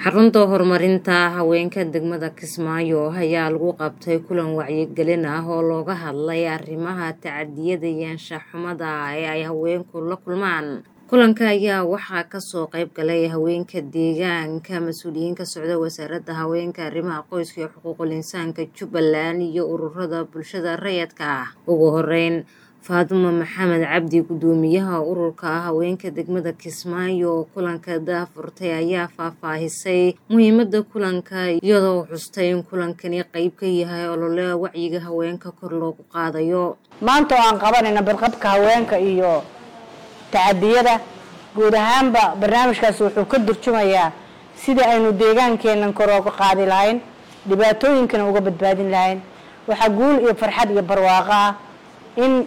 xarunta horumarinta haweenka degmada Kismaayo ayaa lagu qabtay kulan wacyigelin ah oo looga hadlay arrimaha tacadiyada iyo anshax-xumada ee ay haweenku la kulmaan. Kulanka ayaa waxaa ka soo qayb galay haweenka deegaanka, mas'uuliyiin ka socda wasaaradda haweenka, arrimaha qoyska iyo xuquuqul insaanka Jubbaland iyo ururada bulshada rayidka ah. Ugu horeyn, Faadumo Maxamed Cabdi, gudoomiyaha ururka haweenka degmada Kismaayo oo kulanka daafurtay, ayaa faahfaahisay muhiimadda kulanka iyadoo xustay in kulankani qayb ka yahay olole wacyiga haweenka kor loogu qaadayo. Maanta aan qabanayna badqabka haweenka iyo tacadiyada guud ahaanba barnaamijkaas wuxuu ka durjumayaa sidii aynu deegaankeena kor ugu qaadi lahayn, dhibaatooyinkana uga badbaadin lahayn. Waxa guul iyo farxad iyo barwaaqo ah in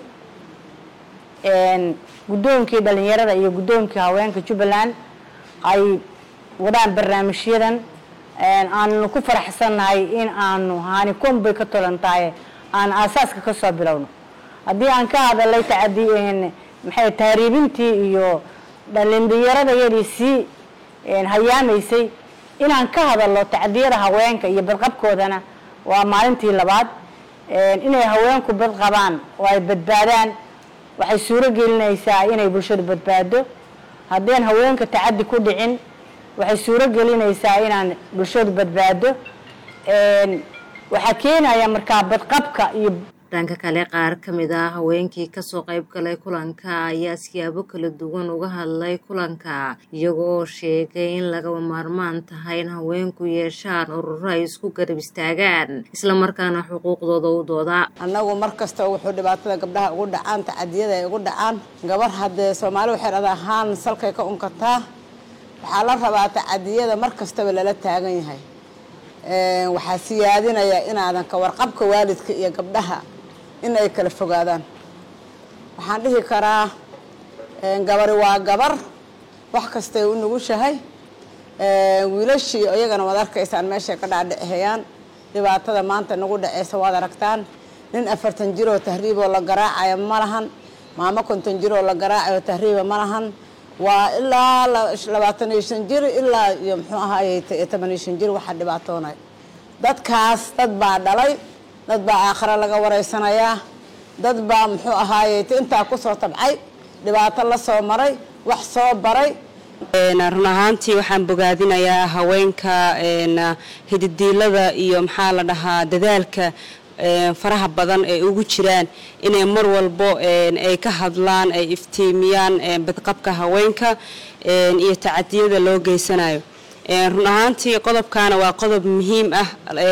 gudoonkii dhalinyarada iyo gudoonkii haweenka Jubbaland ay wadaan barnaamijyadan aan ku faraxsanahay in aanu haani koonbay ka tolantahay aan aasaaska ka soo bilowno. Haddii aan ka hadalay tacadiyeen maxay taariibintii iyo dhalinyarada yariisi hayaamaysay inaan ka hadalno tacadiyada haweenka iyo badqabkoodana waa maalintii labaad. Inay haweenku badqabaan oo ay badbaadaan waxay suuro gelinaysaa inay bulshadu badbaado. Haddii haweenka tacadi ku dhicin waxay suuro gelinaysaa inaan bulshadu badbaado. Waxa keenaya markaa badqabka iyo dhanka kale qaar ka mid ah haweenkii ka soo qayb galay kulanka ayaa siyaabo kala duwan uga hadlay kulanka, iyagoo sheegay in laga maarmaan tahay in haweenku yeeshaan ururo ay isku garab istaagaan isla markaana xuquuqdooda u dooda. Annagu markasta wuxuu dhibaatada gabdhaha ugu dhacaan, tacadiyada ay ugu dhacaan, gabar hadee Soomaali waxay ahaan salkay ka unkataa. Waxaa la rabaa tacadiyada markastaba lala taagan yahay. Waxaa siyaadinaya inaadan ka warqabka waalidka iyo gabdhaha in ay kala fogaadaan. Waxaan dhihi karaa gabari waa gabar, wax kasta ay u nugushahay. Wiilashii iyagana wad arkaysaan meesha ka dhacayaan dhibaatada maanta nagu dhacaysa waad aragtaan. Nin 40 jir oo tahriib oo la garaacayo ma lahan, maamo 50 jir oo la garaacayo tahriib ma lahan, waa ilaa 25 jir ilaa iyo muxuu ahaayay 85 jir waxa dhibaatoonay. Dadkaas dad baa dhalay, dad baa aakhira laga wareysanayaa, dad baa muxuu ahaayay inta ku soo tabcay dhibaato la soo maray, wax soo baray. run ahaantii waxaan bogaadinayaa haweenka hididiilada iyo maxaa la dhahaa dadaalka faraha badan ee ugu jiraan inay mar walbo ay ka hadlaan, ay iftiimiyaan badqabka haweenka iyo tacadiyada loo geysanayo. run ahaantii qodobkaana waa qodob muhiim ah,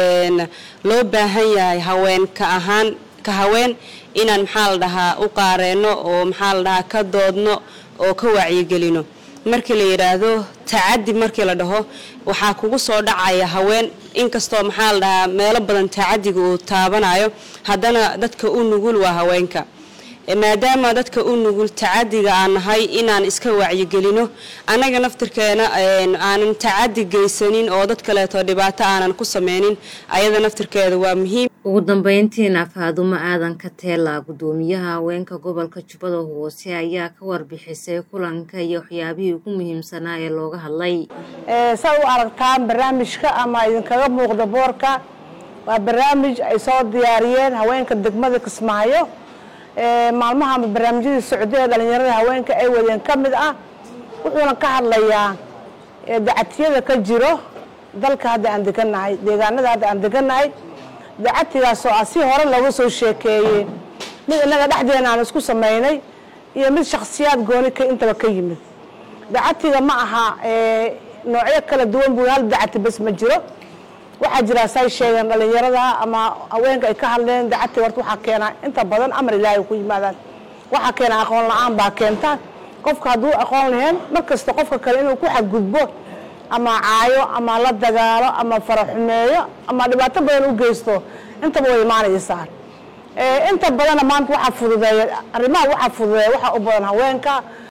loo baahan yahay haweenka ahaan ka haween inaan maxaa la dhahaa u qaareeno oo maxaa la dhahaa ka doodno oo ka wacyigelino. markii la yiraahdo tacadi, markii la dhaho waxaa kugu soo dhacaya haween, inkastoo maxaa la dhahaa meelo badan tacadiga uu taabanayo, haddana dadka u nugul waa haweenka. maadaama dadka u nugul tacadiga aan nahay inaan iska wacyigelino, anaga naftirkeena aanan tacadi geysanin oo dad kaleeto dhibaato aanan ku sameynin, ayada naftirkeeda waa muhiim. Ugu dambeyntiina Faadumo Aadan Kateela, gudoomiyaha haweenka gobolka Jubbada Hoose, ayaa ka warbixisay kulanka iyo waxyaabihii ugu muhiimsanaa ee looga hadlay. Saa u aragtaan barnaamijka ama idinkaga muuqda boorka, waa barnaamij ay soo diyaariyeen haweenka degmada Kismaayo. maalmaha barnaamijyada socodada dhalinyarada haweenka ay wadeen ka mid ah, wuxuuna ka hadlayaa dacatiyada ka jiro dalka hadda aan deganahay, deegaanada hadda aan deganahay. dacatigaas oo si hore looga soo sheekeeyay, mid inaga dhexdeena aan isku sameynay iyo mid shakhsiyaad gooni ka intaba ka yimid. dacatiga ma aha noocyo kala duwan buu hal dacati bas ma jiro. waxaa jira say sheegan dhalinyarada ama haweenka ay ka hadleen dacati warta waxa keena inta badan amar Ilaahay ku yimaadaan. waxa keena aqoon la'aan baa keenta. qofka hadduu aqoon lahayn markasta qofka kale inuu ku xadgudbo ama caayo ama la dagaalo ama faraxumeeyo ama dhibaato badan u geysto intaba way imaanaysaa. inta badan maanta waxa fududeeya arrimaha waxa u badan haweenka.